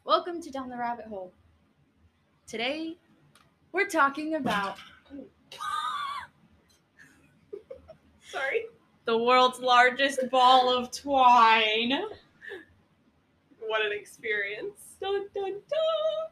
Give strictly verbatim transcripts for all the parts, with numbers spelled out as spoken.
Welcome to Down the Rabbit Hole. Today, we're talking about Sorry. the world's largest ball of twine. What an experience. Dun, dun, dun.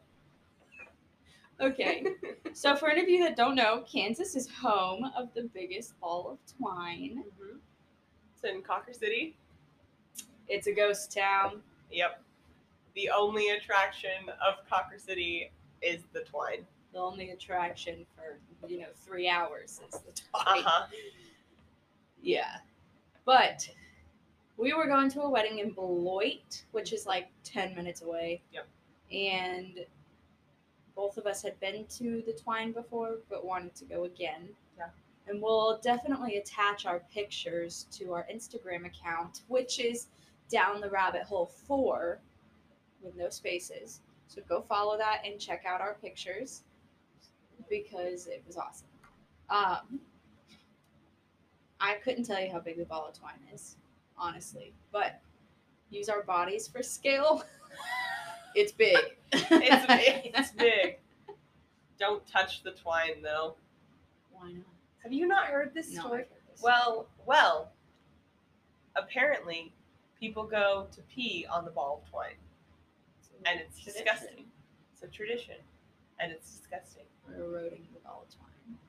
Okay, so for any of you that don't know, Kansas is home of the biggest ball of twine. Mm-hmm. It's in Cocker City. It's a ghost town. Yep. The only attraction of Cocker City is the twine. The only attraction for, you know, three hours is the twine. Uh-huh. Yeah. But we were going to a wedding in Beloit, which is like ten minutes away. Yep. And both of us had been to the twine before, but wanted to go again. Yeah. And we'll definitely attach our pictures to our Instagram account, which is Down the Rabbit Hole four with no spaces. So go follow that and check out our pictures because it was awesome. Um, I couldn't tell you how big the ball of twine is, honestly, but use our bodies for scale. It's big. It's big. It's big. Don't touch the twine, though. Why not? Have you not heard this No, I've story? heard this. Well, well. Apparently, people go to pee on the ball of twine, and it's Tradition. disgusting. It's a tradition, and it's disgusting. We're eroding the ball of twine.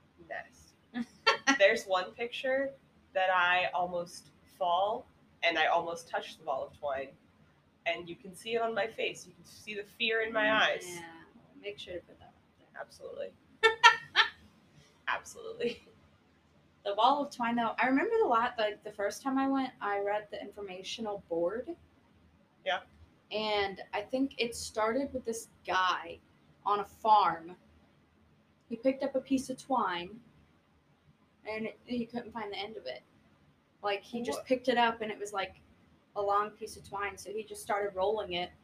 Nasty. There's one picture that I almost fall, and I almost touch the ball of twine, and you can see it on my face. You can see the fear in my eyes. Yeah, well, make sure to put that up there. Absolutely. Absolutely. The ball of twine, though, I remember the lot. Like the first time I went, I read the informational board. Yeah. And I think it started with this guy on a farm. He picked up a piece of twine, and it, he couldn't find the end of it. Like he just What? picked it up, and it was like a long piece of twine. So he just started rolling it.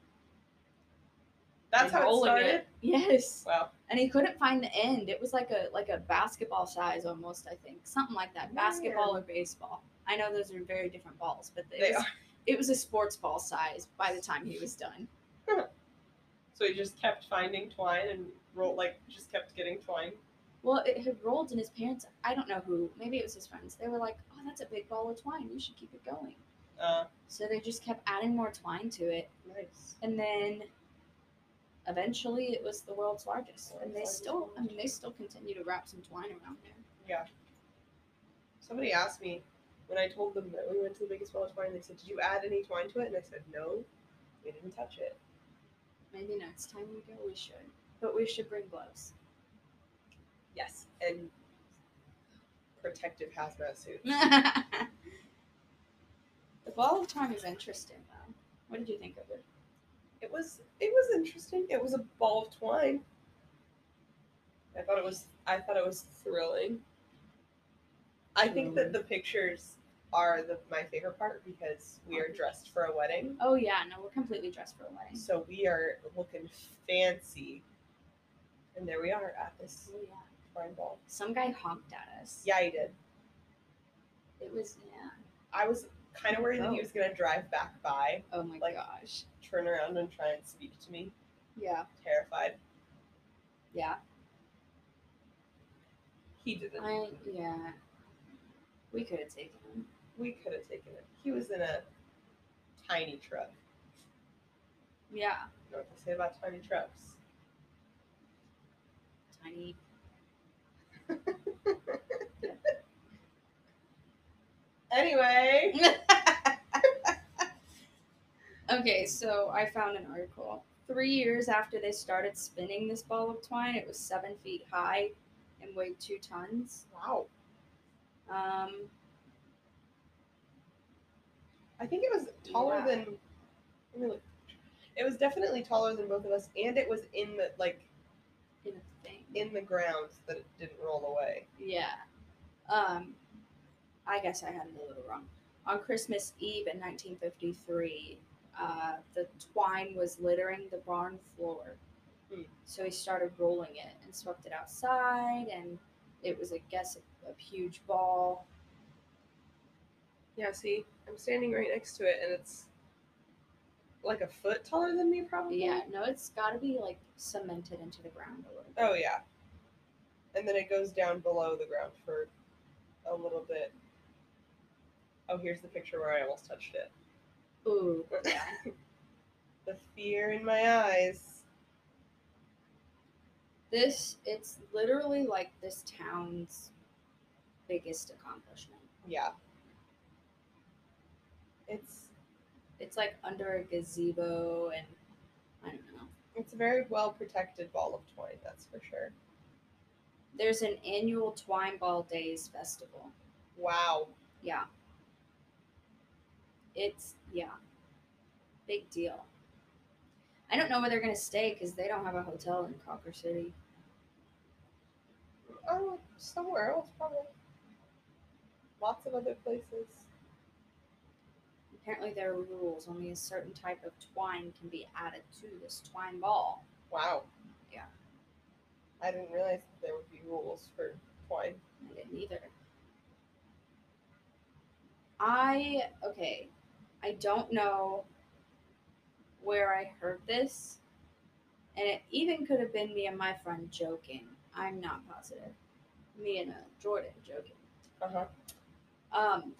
That's and how it rolling started? Yes. Wow. And he couldn't find the end. It was like a like a basketball size almost, I think. Something like that. Basketball or baseball. I know those are very different balls, but it They was, are. it was a sports ball size by the time he was done. So he just kept finding twine and roll like just kept getting twine. Well, it had rolled, and his parents, I don't know who, maybe it was his friends, they were like, oh, that's a big ball of twine. You should keep it going. Uh, So they just kept adding more twine to it. nice. And then eventually it was the world's largest. And they World's still, largest. I mean, they still continue to wrap some twine around there. Yeah. Somebody asked me when I told them that we went to the biggest ball of twine, they said, did you add any twine to it? And I said, no, we didn't touch it. Maybe next time we go, we should. But we should bring gloves. Yes. And protective hazmat suits. The ball of twine is interesting, though. What did you think of it? It was it was interesting. It was a ball of twine. I thought it was I thought it was thrilling. I think that the pictures are the my favorite part because we are dressed for a wedding. Oh, yeah. No, we're completely dressed for a wedding. So we are looking fancy. And there we are at this Oh, yeah. twine ball. Some guy honked at us. Yeah, he did. It was, yeah. I was kind of worried that he Oh. was going to drive back by, Oh, my Like- gosh. turn around and try and speak to me. Yeah. Terrified. Yeah. He didn't. I, yeah. We could have taken him. We could have taken it. He was in a tiny truck. Yeah. You know what they say about tiny trucks? Tiny. Anyway. Okay, so I found an article. Three years after they started spinning this ball of twine, it was seven feet high and weighed two tons. Wow. Um, I think it was taller Yeah. than. Let me look. It was definitely taller than both of us, and it was in the like in a thing. in the ground so that it didn't roll away. Yeah. Um, I guess I had it a little wrong. On Christmas Eve in nineteen fifty-three, uh, the twine was littering the barn floor. Hmm. So he started rolling it and swept it outside, and it was, I guess, a, a huge ball. Yeah. See, I'm standing right next to it, and it's like a foot taller than me, probably. Yeah, no, it's got to be like cemented into the ground a little bit. Oh yeah. And then it goes down below the ground for a little bit. Oh, here's the picture where I almost touched it. Ooh, yeah. The fear in my eyes. This, it's literally like this town's biggest accomplishment. Yeah. It's It's like under a gazebo, and I don't know. it's a very well protected ball of twine, that's for sure. There's an annual Twine Ball Days festival. Wow. Yeah. It's, yeah, big deal. I don't know where they're going to stay because they don't have a hotel in Cawker City. Oh, somewhere else probably. Lots of other places. Apparently, there are rules. Only a certain type of twine can be added to this twine ball. Wow. Yeah. I didn't realize that there would be rules for twine. I didn't either. I, okay, I don't know where I heard this, and it even could have been me and my friend joking. I'm not positive. Me and uh, Jordan joking. Uh-huh. Um,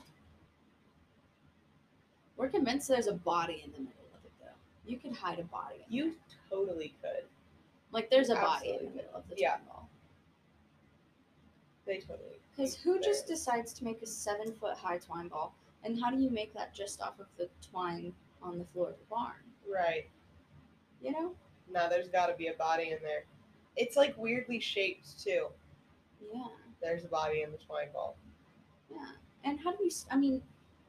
we're convinced there's a body in the middle of it, though. You could hide a body in You there. totally could. Like, there's a body in Absolutely the middle of the Yeah. twine ball. They totally. Because who just decides to make a seven foot high twine ball? And how do you make that just off of the twine on the floor of the barn? Right. You know? Now there's got to be a body in there. It's like weirdly shaped too. Yeah. There's a body in the twine ball. Yeah. And how do you, I mean,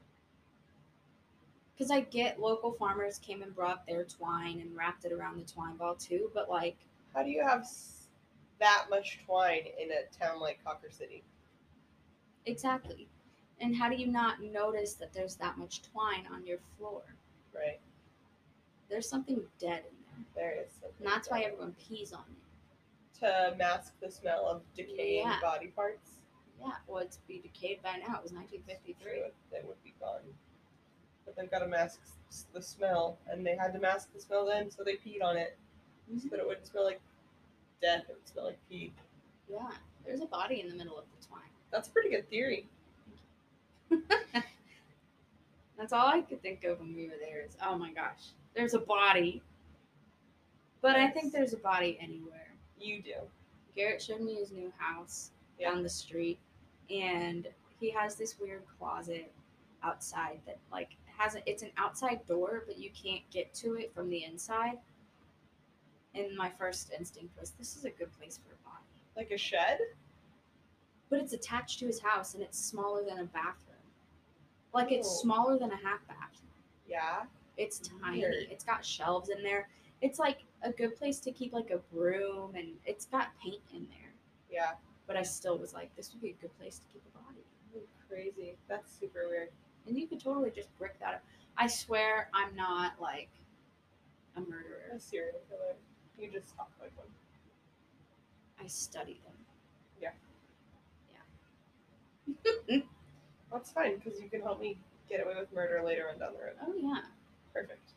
because I get local farmers came and brought their twine and wrapped it around the twine ball too, but like, How do you have s- that much twine in a town like Cawker City? exactly. And how do you not notice that there's that much twine on your floor? Right. There's something dead in there. There is something. And that's why there. everyone pees on it. To mask the smell of decaying Yeah. body parts. Yeah, well, it's be decayed by now. It was nineteen fifty-three. True, they would be gone. But they've got to mask s- the smell, and they had to mask the smell then, so they peed on it, so that it wouldn't smell like death. It would smell like pee. Yeah, there's a body in the middle of the twine. That's a pretty good theory. That's all I could think of when we were there is, oh my gosh, there's a body. But I Yes. think there's a body anywhere. You do. Garrett showed me his new house Yeah. down the street, and he has this weird closet outside that like has a, it's an outside door, but you can't get to it from the inside. And my first instinct was, this is a good place for a body. Like a shed? But it's attached to his house, and it's smaller than a bathroom. Like it's Oh. smaller than a half bath. Yeah. It's tiny. Weird. It's got shelves in there. It's like a good place to keep like a broom, and it's got paint in there. Yeah. But I still was like, this would be a good place to keep a body. Oh, crazy. That's super weird. And you could totally just brick that up. I swear I'm not like a murderer. A serial killer. You just talk like one. I study them. Yeah. Yeah. That's fine, because you can help me get away with murder later on down the road. Oh yeah. Perfect.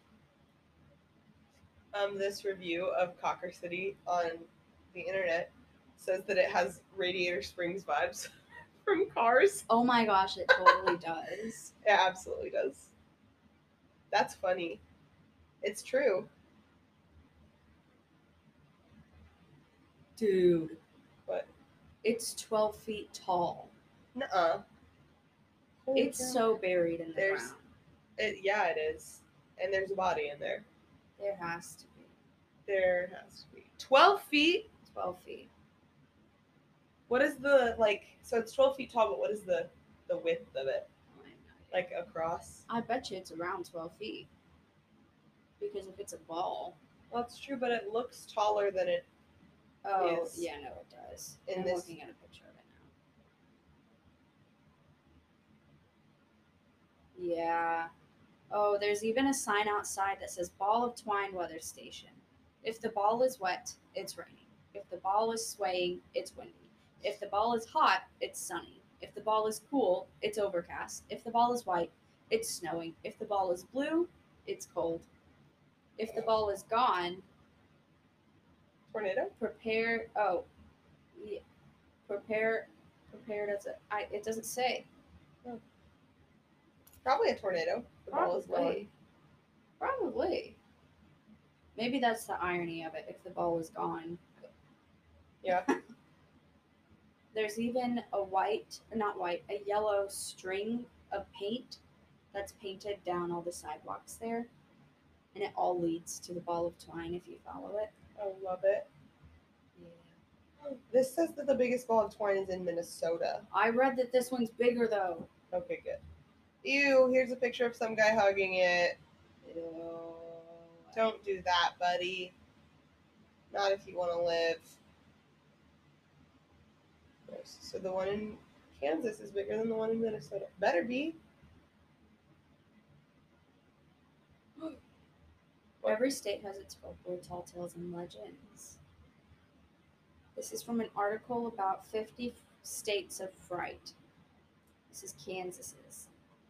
Um, this review of Cawker City on the internet says that it has Radiator Springs vibes from Cars. Oh my gosh, it totally does. It absolutely does. That's funny. It's true. Dude. What? It's twelve feet tall. Nuh-uh. Holy It's cow. so buried in the There's- ground. It, yeah, it is. And there's a body in there. There has to be. There has to be. twelve feet? twelve feet. What is the, like, so it's twelve feet tall, but what is the, the width of it? I have no idea. Like, across? I bet you it's around twelve feet. Because if it's a ball. Well, that's true, but it looks taller than it. Oh, Is yeah, no, it does. in I'm this- looking at a picture of it now. Yeah. Oh, there's even a sign outside that says Ball of Twine Weather Station. If the ball is wet, it's raining. If the ball is swaying, it's windy. If the ball is hot, it's sunny. If the ball is cool, it's overcast. If the ball is white, it's snowing. If the ball is blue, it's cold. If the ball is gone, Tornado? prepare. Oh, yeah, prepare. Prepare does it? I. It doesn't say. Probably a tornado. The ball is gone. Probably. Probably. Maybe that's the irony of it. If the ball was gone. Yeah. There's even a white, not white, a yellow string of paint that's painted down all the sidewalks there. And it all leads to the ball of twine if you follow it. I love it. Yeah. This says that the biggest ball of twine is in Minnesota. I read that this one's bigger though. Okay, good. Ew, here's a picture of some guy hugging it. Ew. Don't do that, buddy. Not if you want to live. So the one in Kansas is bigger than the one in Minnesota. Better be. Every state has its folklore, tall tales, and legends. This is from an article about fifty states of fright. This is Kansas's.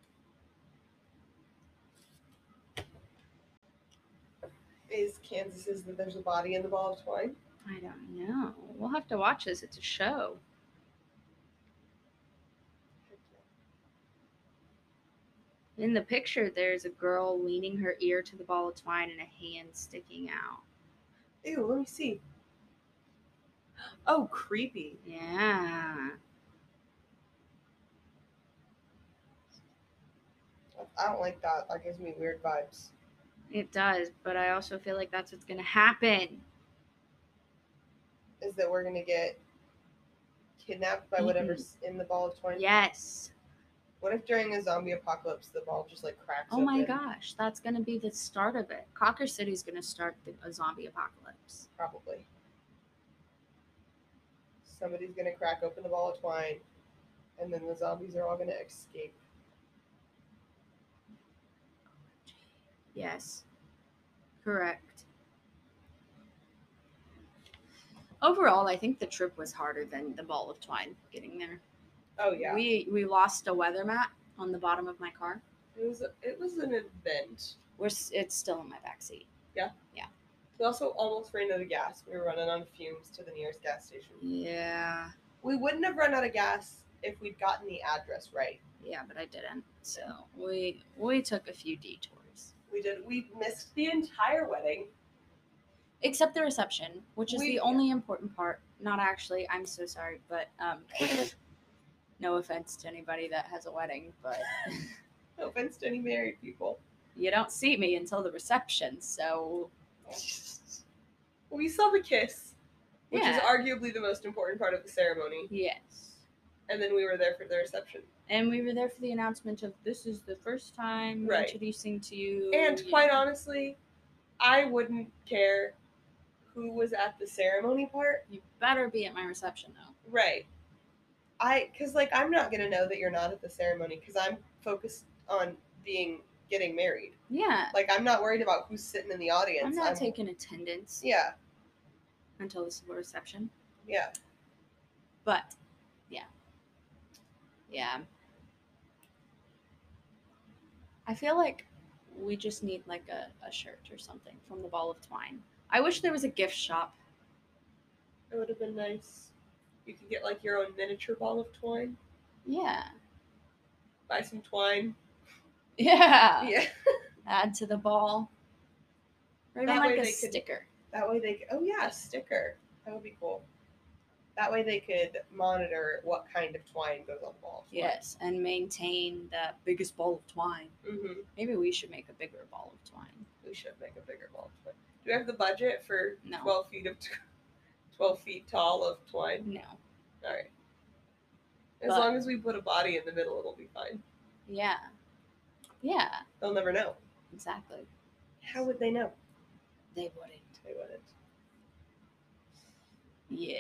Is Kansas's that there's a body in the ball of twine? I don't know. We'll have to watch this. It's a show. In the picture, there's a girl leaning her ear to the ball of twine and a hand sticking out. Ew, let me see. Oh, creepy. Yeah. I don't like that. That gives me weird vibes. It does, but I also feel like that's what's going to happen. Is that we're going to get kidnapped by whatever's in the ball of twine? Yes. What if during a zombie apocalypse the ball just like cracks Oh my open? gosh, that's going to be the start of it. Cocker City's going to start the, a zombie apocalypse. Probably. Somebody's going to crack open the ball of twine, and then the zombies are all going to escape. Yes. Correct. Overall, I think the trip was harder than the ball of twine getting there. Oh yeah. We we lost a weather mat on the bottom of my car. It was a, it was an event. We're s- it's still in my backseat. Yeah. Yeah. We also almost ran out of gas. We were running on fumes to the nearest gas station. Yeah. We wouldn't have run out of gas if we'd gotten the address right. Yeah, but I didn't. So we we took a few detours. We did. We missed the entire wedding. Except the reception, which is We- the only important part. Not actually. I'm so sorry, but um, no offense to anybody that has a wedding, but No offense to any married people. you don't see me until the reception, so We saw the kiss, which yeah. is arguably the most important part of the ceremony, Yes. and then we were there for the reception. And we were there for the announcement of this is the first time Right. introducing to you. And you quite know. honestly, I wouldn't care who was at the ceremony part. You better be at my reception though. Right. I, cause like I'm not gonna know that you're not at the ceremony because I'm focused on being getting married. Yeah. Like I'm not worried about who's sitting in the audience. I'm not taking attendance Yeah, until this reception. yeah. But yeah. Yeah. I feel like we just need like a, a shirt or something from the Ball of Twine. I wish there was a gift shop. It would have been nice. You could get like your own miniature ball of twine. Yeah. Buy some twine. Yeah. Yeah. Add to the ball. Or even That way like a they could- sticker. That way they could, oh yeah, a sticker. That would be cool. That way they could monitor what kind of twine goes on the ball. Yes, and maintain the biggest ball of twine. Mm-hmm. Maybe we should make a bigger ball of twine. We should make a bigger ball of twine. Do we have the budget for No. twelve feet of t- twelve feet tall of twine? No. All right. As But- long as we put a body in the middle, it'll be fine. Yeah. Yeah, They'll never know. exactly. How would they know? They wouldn't. They wouldn't. Yeah.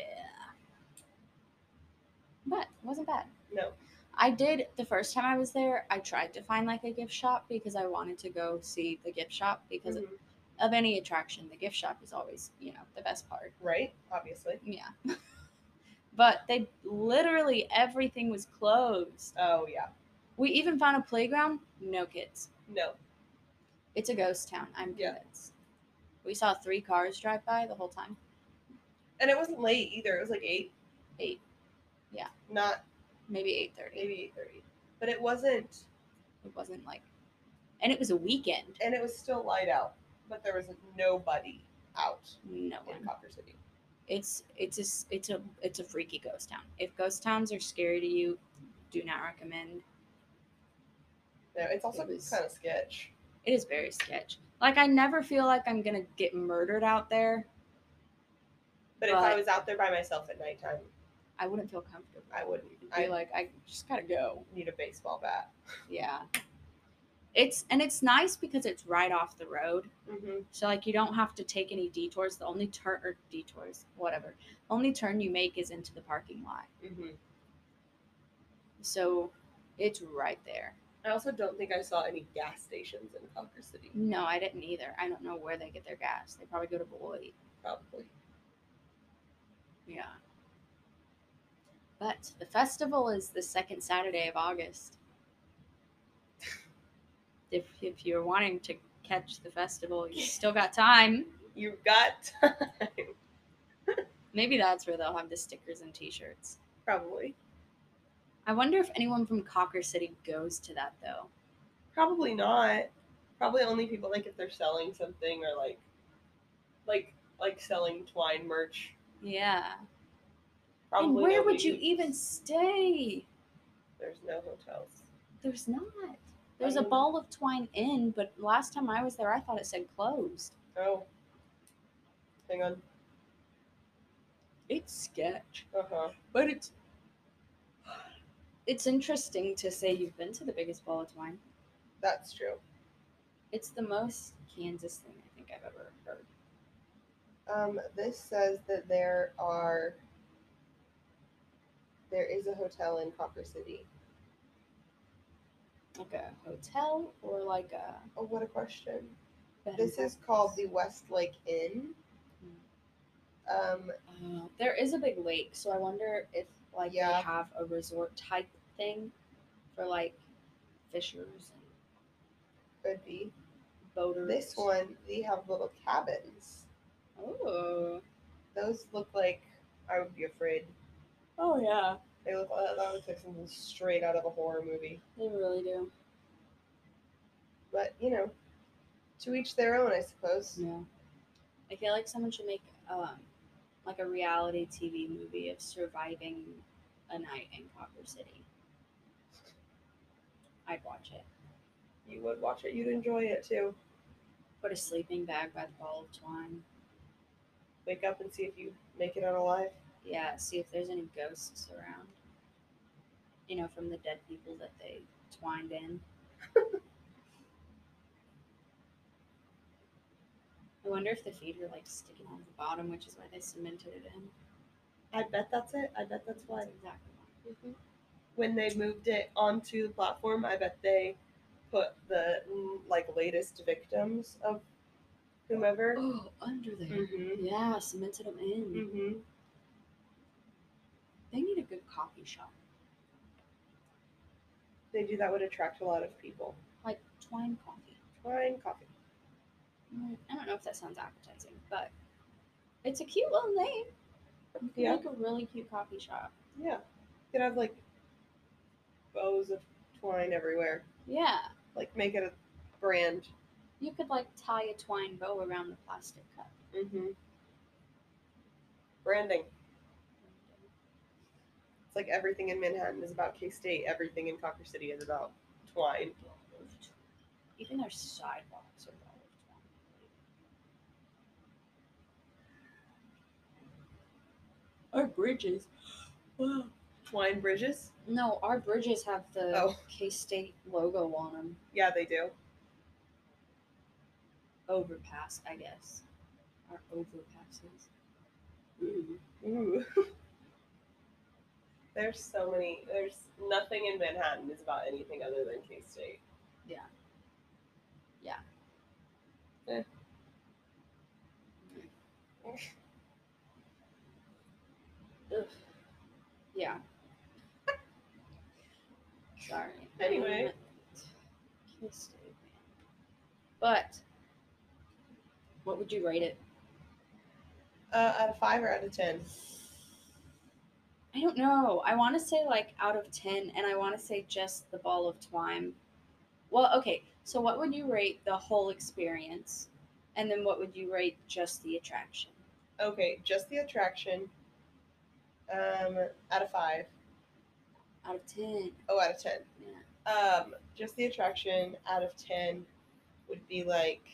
But it wasn't bad. No. I did, the first time I was there, I tried to find like a gift shop because I wanted to go see the gift shop because Mhm. of any attraction, the gift shop is always, you know, the best part. Right? Obviously. Yeah. But they literally everything was closed. Oh yeah. We even found a playground, no kids. No. It's a ghost town, I'm Yeah. convinced. We saw three cars drive by the whole time. And it wasn't late either. It was like eight. Eight, Not maybe eight thirty. maybe eight thirty. But it wasn't, It wasn't like, and it was a weekend. and it was still light out. But there was nobody out No in one. Copper City. It's it's a s- it's a it's a freaky ghost town. If ghost towns are scary to you, do not recommend. No, it's also It was- kind of sketch. It is very sketch. Like I never feel like I'm gonna get murdered out there. But if I But- was out there by myself at nighttime, I wouldn't feel comfortable. I wouldn't. I'd be I like, I just gotta go. need a baseball bat. Yeah. It's and it's nice because it's right off the road. Mm-hmm. So like you don't have to take any detours. The only turn or detours, whatever. Only turn you make is into the parking lot. Mm-hmm. So it's right there. I also don't think I saw any gas stations in Copper City. No, I didn't either. I don't know where they get their gas. They probably go to Beloit. Probably. Yeah. But the festival is the second Saturday of August. If if you're wanting to catch the festival, you still got time. You've got time. Maybe that's where they'll have the stickers and t-shirts. Probably. I wonder if anyone from Cocker City goes to that though. Probably not. Probably only people like if they're selling something or like like like selling twine merch. Yeah. Probably and where nobody would you who's- even stay? There's no hotels. There's not. There's I a mean- Ball of Twine Inn, but last time I was there, I thought it said closed. Oh. Hang on. It's sketch, Uh huh. but it's it's interesting to say you've been to the biggest Ball of Twine. That's true. It's the most Kansas thing I think I've ever heard. Um, this says that there are there is a hotel in Copper City. Like a hotel or like a. Oh, what a question. bed and This is called the Westlake Inn. Um, Uh, there is a big lake, so I wonder if like Yeah. they have a resort type thing for like fishers and could be. boaters. This one, they have little cabins. Oh. Those look like I would be afraid. Oh yeah. They look uh, that looks like something straight out of a horror movie. They really do. But you know, to each their own, I suppose. Yeah. I feel like someone should make um like a reality T V movie of surviving a night in Copper City. I'd watch it. You would watch it. You'd enjoy it too. Put a sleeping bag by the Ball of Twine. Wake up and see if you make it out alive. Yeah, see if there's any ghosts around. You know, from the dead people that they twined in. I wonder if the feet are like sticking out of the bottom, which is why they cemented it in. I bet that's it. I bet that's why. That's exactly why. When they moved it onto the platform, I bet they put the mm, like latest victims of whomever. Oh, under there. Mm-hmm. Yeah, cemented them in. Mm-hmm. They need a good coffee shop. They do that would attract a lot of people. Like Twine Coffee. Twine coffee. Mm, I don't know if that sounds appetizing, but it's a cute little name. You could Yeah. make a really cute coffee shop. Yeah. You could have like bows of twine everywhere. Yeah. Like make it a brand. You could like tie a twine bow around the plastic cup. Mm-hmm. Branding. It's like everything in Manhattan is about K-State. Everything in Copper City is about twine. Even their sidewalks are all of twine. Our bridges. Wow. Twine bridges? No, our bridges have the Oh. K-State logo on them. Yeah, they do. Overpass, I guess. Our overpasses. Ooh. Ooh. There's so many. There's nothing in Manhattan is about anything other than K-State. Yeah. Yeah. Eh. Ugh. Yeah. Sorry. Anyway. Um, K-State, man. But what we would you rate it? Uh, out of five or out of ten? I don't know. I want to say like out of ten, and I want to say just the ball of twine. Well, okay. So what would you rate the whole experience? And then what would you rate just the attraction? Okay, just the attraction. Um, out of five. Out of ten. Oh, out of ten. Yeah. Um, just the attraction out of ten would be like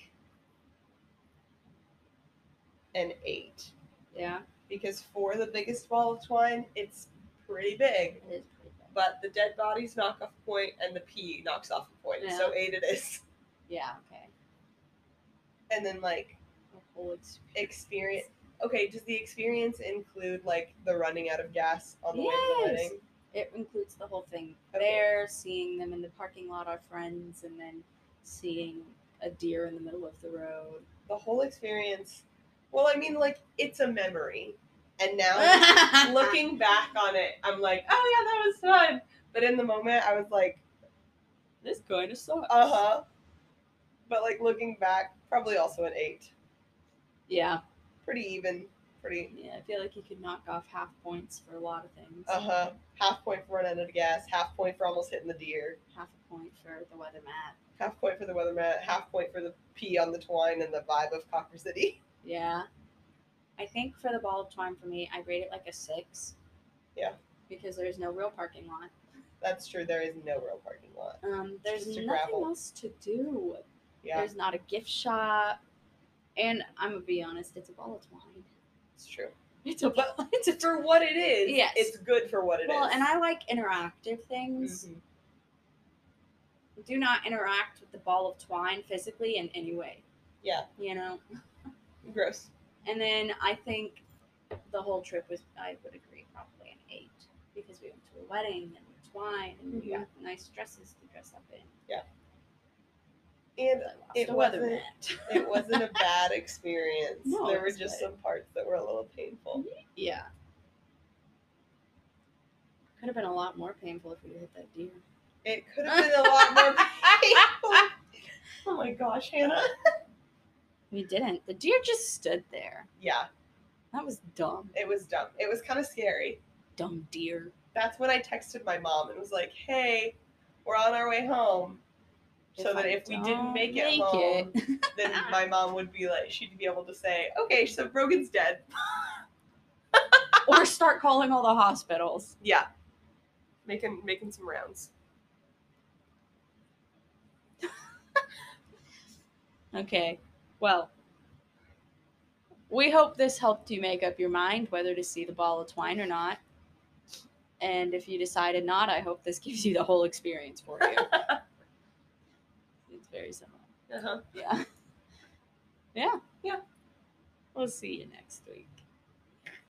an eight. Yeah. Because for the biggest ball of twine, it's pretty big. It is pretty big. But the dead bodies knock off a point and the pee knocks off a point. Yeah. So eight it is. Yeah, okay. And then like The whole experience. experience. Okay, does the experience include like the running out of gas on the way to the Yes. wedding? It includes the whole thing. Okay. There, seeing them in the parking lot, our friends, and then seeing a deer in the middle of the road. The whole experience. Well, I mean, like it's a memory, and now looking back on it, I'm like, oh yeah, that was fun. But in the moment, I was like, This kind of sucks. uh huh. But like looking back, probably also an eight. Yeah. Pretty even. Pretty. Yeah, I feel like you could knock off half points for a lot of things. Uh huh. Half point for running out of gas. Half point for almost hitting the deer. Half a point for the weather mat. Half point for the weather mat. Half point for the pee on the twine and the vibe of Copper City. Yeah. I think for the ball of twine for me, I rate it like a six. Yeah. Because there's no real parking lot. That's true. There is no real parking lot. Um, there's Just a nothing gravel. else to do. Yeah, There's not a gift shop. And I'm gonna be honest, it's a ball of twine. it's true. It's a But it's a for what it is, Yes. it's good for what it is. well, and I like interactive things. Mhm. Do not interact with the ball of twine physically in any way. Yeah, You know. gross. And then I think the whole trip was, I would agree, probably an eight because we went to a wedding and twine and we Mhm. got nice dresses to dress up in. And I lost it a weather wasn't- mat. it wasn't a bad experience. No, there it were was just good. some parts that were a little painful. Yeah. Could have been a lot more painful if we hit that deer. It could have been a lot more painful. Oh my gosh, Hannah. We didn't. The deer just stood there. Yeah, That was dumb. it was dumb. It was kind of scary. Dumb deer. That's when I texted my mom and was like, hey, we're on our way home. So that I if we didn't don't make it make home, it. then my mom would be like, she'd be able to say, okay, so Brogan's dead. Or start calling all the hospitals. Yeah. Making making some rounds. Okay. Well, we hope this helped you make up your mind whether to see the ball of twine or not. And if you decided not, I hope this gives you the whole experience for you. It's very similar. Uh-huh. Yeah. Yeah. Yeah. We'll see you next week.